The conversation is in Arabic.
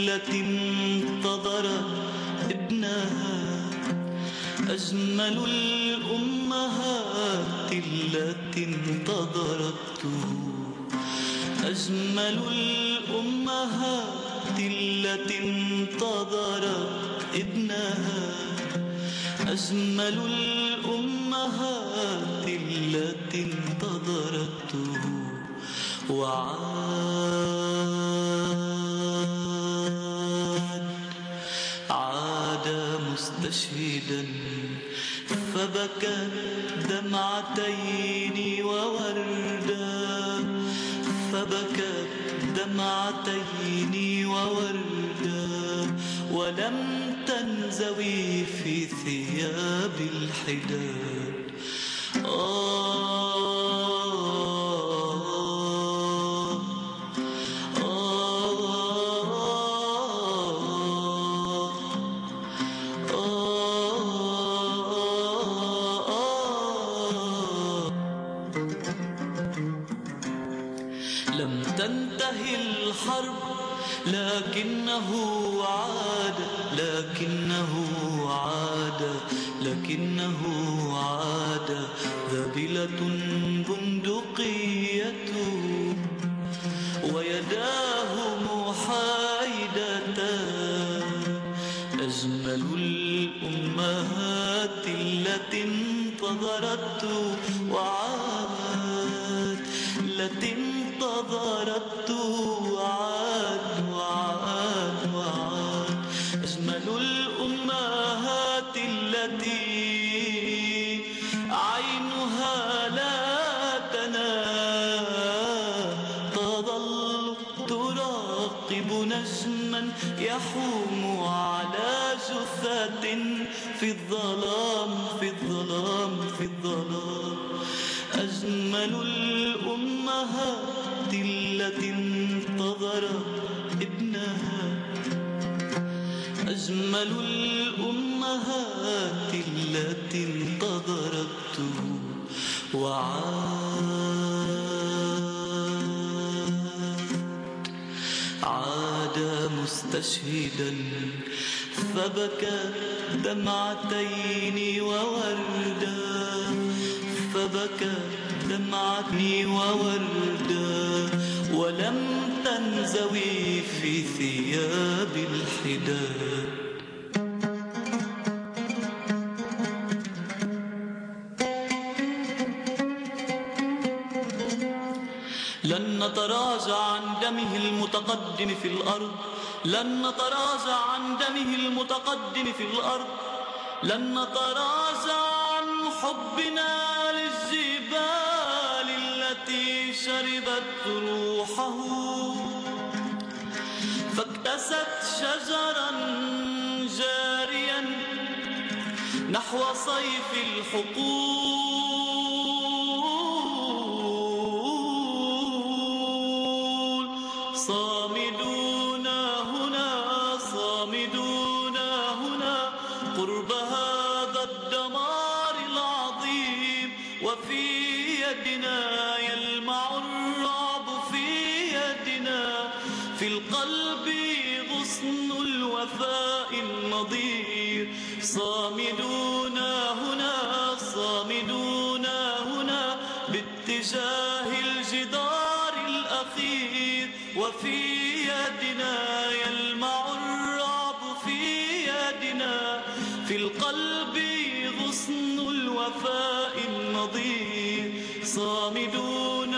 التي انتظرت ابنها، أجمل الأمهات التي انتظرته، أجمل الأمهات التي انتظرت ابنها، أجمل الأمهات التي انتظرته. عاد مستشهدا فبكت دمعتين ووردا، فبكت دمعتين ووردا، ولم تنزوي في ثياب الحداد. لم تنتهي الحرب لكنه عاد، لكنه عاد، ذبلة بندقية ويداه محايدتان. أجمل الأمهات التي انتظرته وعاد، التي انتظرته وعاد وعاد وعاد. أجمل الأمهات التي عينها لا تنام، تظل تراقب نجما يحوم على جثة في الظلام، في الظلام، في الظلام. أجمل الأمهات التي انتظرت ابنها، أجمل الأمهات التي انتظرته عاد مستشهدا فبكت دمعتين ووردا، فبكت دمعتين ووردا، ولم تنزوي في ثياب الحداد. لن نتراجع عن دمه المتقدم في الأرض، لن نتراجع عن دمه المتقدم في الأرض، لن نتراجع عن حبنا للجبال التي شربت روحه، فاكتست شجرا جاريا نحو صيف الحقول. صامدون هنا، صامدون هنا قرب هذا الدمار العظيم، وفي يدنا يلمع الرعب، في يدنا في القلب غصن الوفاء النضير. صامدون هنا، صامدون هنا باتجاه الجدار الأخير، وفي يدنا يلمع الرعب، في يدنا في القلب غصن الوفاء النضير. صامدون